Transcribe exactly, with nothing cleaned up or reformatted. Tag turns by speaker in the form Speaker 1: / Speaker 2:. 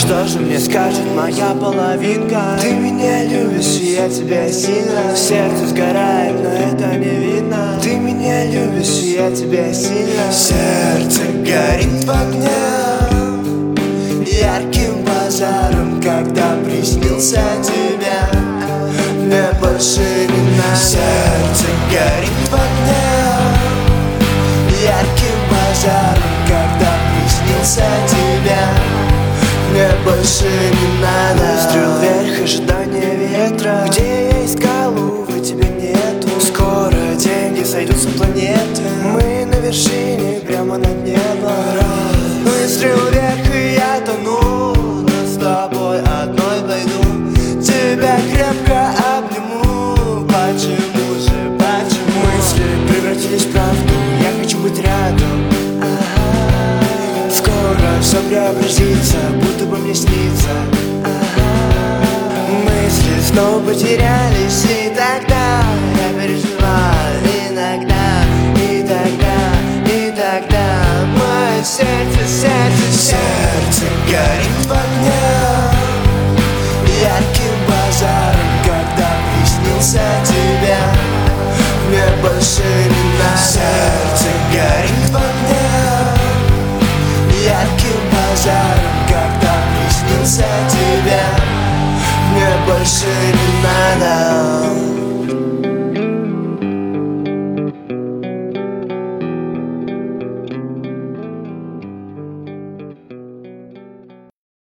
Speaker 1: Что же мне скажет моя половинка? Ты меня любишь, и я тебя сильно. Сердце сгорает, но это не видно. Ты меня любишь, и я тебя сильно. Сердце горит в огне ярким базаром, когда приснился тебя. Мне больше не надо. Сердце горит в огне ярким базаром, когда приснился тебя. Мне больше не надо. Выстрел вверх, ожидание ветра. Где я искал, увы, тебя нету. Скоро деньги сойдут с планеты. Мы на вершине, прямо над небом. Выстрел вверх, и я тону, но с тобой одной пойду. Тебя крепко обниму. Почему же, почему? Мысли превратились в правду. Я хочу быть рядом. Скоро все преобразится, будто бы мне снится. Мысли снова потерялись, и тогда я переживал. Иногда, и тогда, и тогда мое сердце, сердце, сердце горит в огне ярким базаром, когда приснился тебя. Мне больше не надо. Сердце горит в огне ярким базаром, когда приснился тебя. Мне больше не надо.